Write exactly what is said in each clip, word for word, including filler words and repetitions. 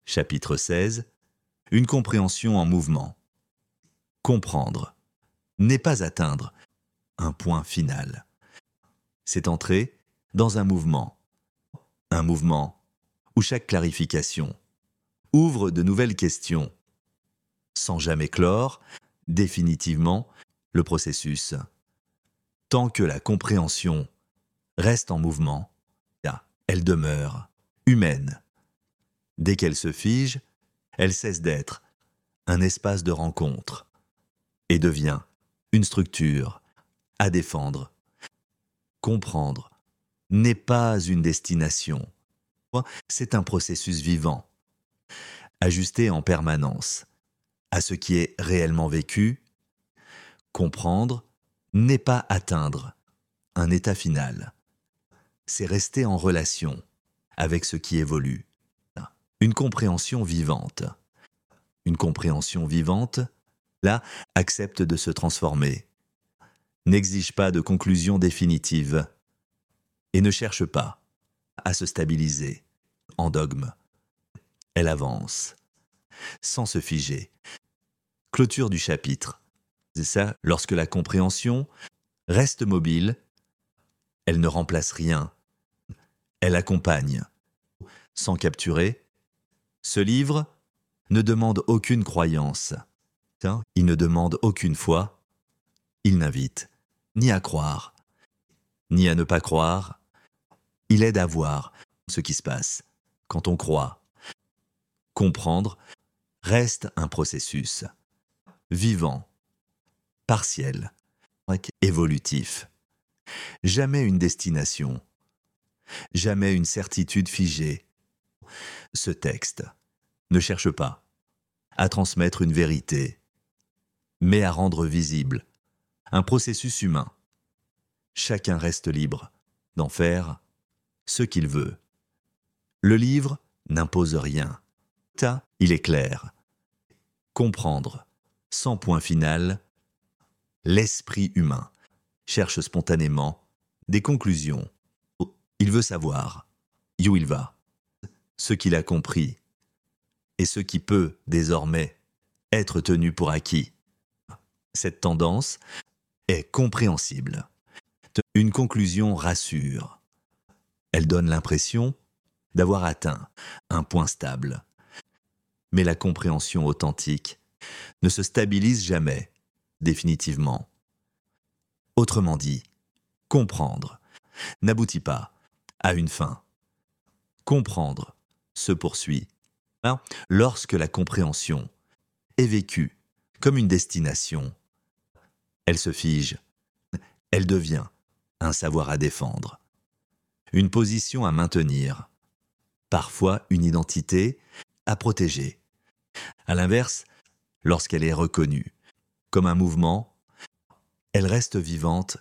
Chapitre seize. Une compréhension en mouvement. Comprendre n'est pas atteindre un point final. C'est entrer dans un mouvement. Un mouvement où chaque clarification ouvre de nouvelles questions, sans jamais clore définitivement le processus. Tant que la compréhension reste en mouvement, elle demeure humaine. Dès qu'elle se fige, elle cesse d'être un espace de rencontre et devient une structure à défendre. Comprendre n'est pas une destination, c'est un processus vivant, ajusté en permanence à ce qui est réellement vécu. Comprendre n'est pas atteindre un état final, c'est rester en relation avec ce qui évolue. Une compréhension vivante. Une compréhension vivante, là, accepte de se transformer, n'exige pas de conclusion définitive et ne cherche pas à se stabiliser en dogme. Elle avance, sans se figer. Clôture du chapitre. C'est ça, lorsque la compréhension reste mobile, elle ne remplace rien, elle accompagne, sans capturer. Ce livre ne demande aucune croyance, il ne demande aucune foi, il n'invite ni à croire, ni à ne pas croire, il aide à voir ce qui se passe quand on croit. Comprendre reste un processus vivant, partiel, évolutif. Jamais une destination, jamais une certitude figée. Ce texte ne cherche pas à transmettre une vérité, mais à rendre visible un processus humain. Chacun reste libre d'en faire ce qu'il veut. Le livre n'impose rien. Il est clair. Comprendre, sans point final, l'esprit humain cherche spontanément des conclusions. Il veut savoir où il va, ce qu'il a compris, et ce qui peut désormais être tenu pour acquis. Cette tendance est compréhensible. Une conclusion rassure. Elle donne l'impression d'avoir atteint un point stable. Mais la compréhension authentique ne se stabilise jamais, définitivement. Autrement dit, comprendre n'aboutit pas à une fin. Comprendre se poursuit lorsque la compréhension est vécue comme une destination. Elle se fige, elle devient un savoir à défendre, une position à maintenir, parfois une identité à protéger. À l'inverse, lorsqu'elle est reconnue comme un mouvement, elle reste vivante.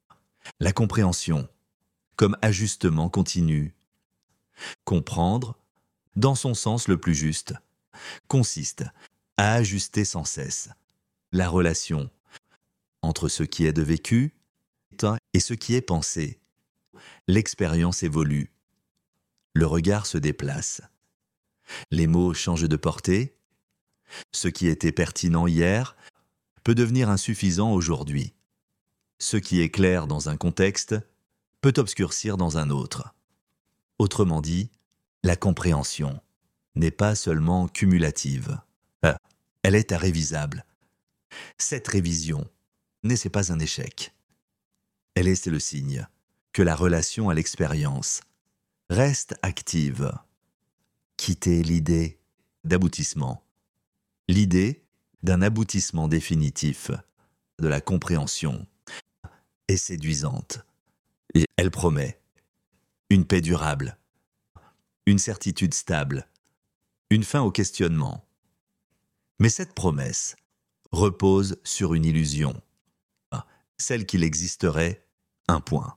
La compréhension comme ajustement continu. Comprendre, dans son sens le plus juste, consiste à ajuster sans cesse la relation entre ce qui est de vécu et ce qui est pensé. L'expérience évolue, le regard se déplace, les mots changent de portée, ce qui était pertinent hier peut devenir insuffisant aujourd'hui. Ce qui est clair dans un contexte peut obscurcir dans un autre. Autrement dit, la compréhension n'est pas seulement cumulative, elle est révisable. Cette révision n'est pas un échec. Elle est le signe que la relation à l'expérience reste active. Quitter l'idée d'aboutissement, l'idée d'un aboutissement définitif de la compréhension est séduisante et elle promet une paix durable, une certitude stable, une fin au questionnement. Mais cette promesse repose sur une illusion, celle qu'il existerait un point,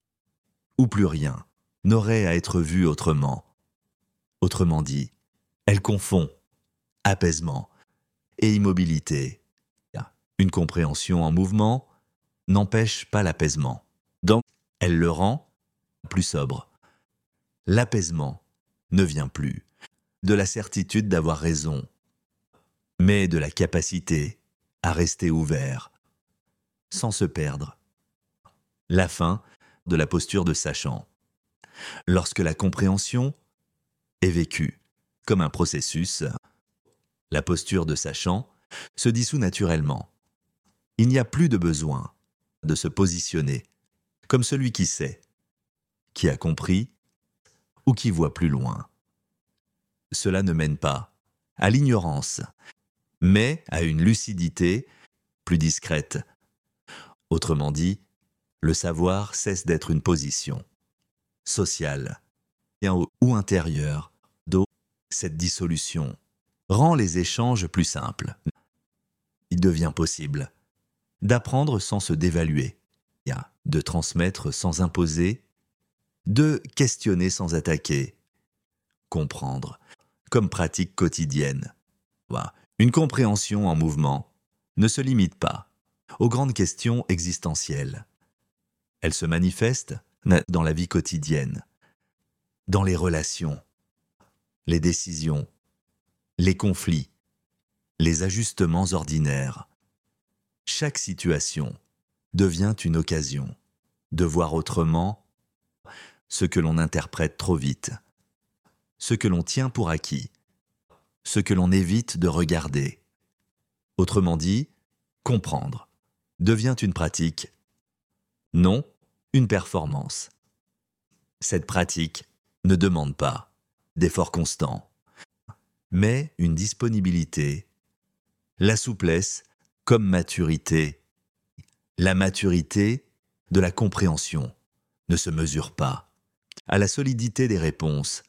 où plus rien n'aurait à être vu autrement. Autrement dit, elle confond apaisement et immobilité. Une compréhension en mouvement n'empêche pas l'apaisement, donc elle le rend plus sobre. L'apaisement ne vient plus de la certitude d'avoir raison, mais de la capacité à rester ouvert, sans se perdre. La fin de la posture de sachant. Lorsque la compréhension est vécue comme un processus, la posture de sachant se dissout naturellement. Il n'y a plus de besoin de se positionner comme celui qui sait, qui a compris ou qui voit plus loin. Cela ne mène pas à l'ignorance, mais à une lucidité plus discrète. Autrement dit, le savoir cesse d'être une position sociale ou intérieure. D'où cette dissolution rend les échanges plus simples. Il devient possible d'apprendre sans se dévaluer, de transmettre sans imposer, de questionner sans attaquer, comprendre comme pratique quotidienne. Une compréhension en mouvement ne se limite pas aux grandes questions existentielles. Elle se manifeste dans la vie quotidienne, dans les relations, les décisions, les conflits, les ajustements ordinaires. Chaque situation devient une occasion de voir autrement ce que l'on interprète trop vite, ce que l'on tient pour acquis, ce que l'on évite de regarder. Autrement dit, comprendre devient une pratique, non une performance. Cette pratique ne demande pas d'efforts constants, mais une disponibilité, la souplesse comme maturité. La maturité de la compréhension ne se mesure pas à la solidité des réponses,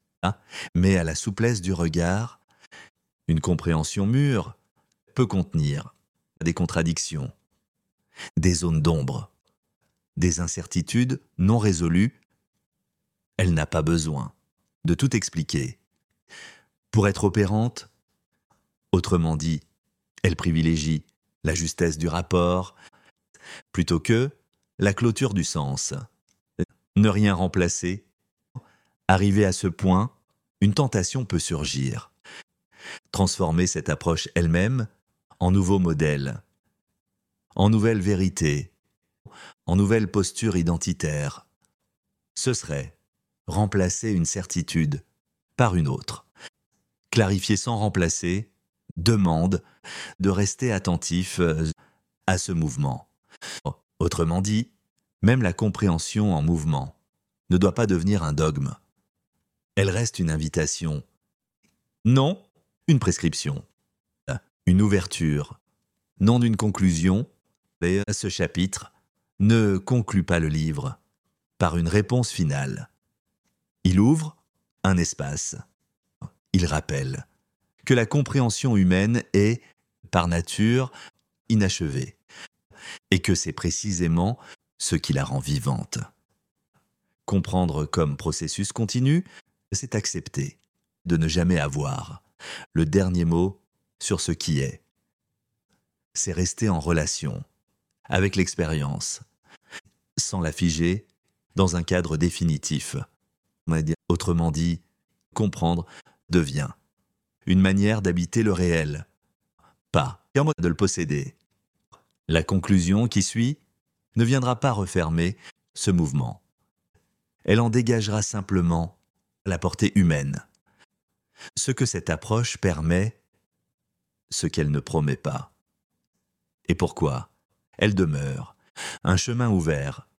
mais à la souplesse du regard. Une compréhension mûre peut contenir des contradictions, des zones d'ombre, des incertitudes non résolues. Elle n'a pas besoin de tout expliquer. Pour être opérante, autrement dit, elle privilégie la justesse du rapport plutôt que la clôture du sens. Ne rien remplacer. Arrivé à ce point, une tentation peut surgir. Transformer cette approche elle-même en nouveau modèle, en nouvelle vérité, en nouvelle posture identitaire. Ce serait remplacer une certitude par une autre. Clarifier sans remplacer demande de rester attentif à ce mouvement. Autrement dit, même la compréhension en mouvement ne doit pas devenir un dogme. Elle reste une invitation, non une prescription, une ouverture, non d'une conclusion. Et ce chapitre ne conclut pas le livre par une réponse finale. Il ouvre un espace. Il rappelle que la compréhension humaine est, par nature, inachevée, et que c'est précisément ce qui la rend vivante. Comprendre comme processus continu, c'est accepter de ne jamais avoir le dernier mot sur ce qui est. C'est rester en relation avec l'expérience, sans la figer dans un cadre définitif. Autrement dit, comprendre devient une manière d'habiter le réel, pas un mode de le posséder. La conclusion qui suit ne viendra pas refermer ce mouvement. Elle en dégagera simplement la portée humaine. Ce que cette approche permet, ce qu'elle ne promet pas. Et pourquoi elle demeure un chemin ouvert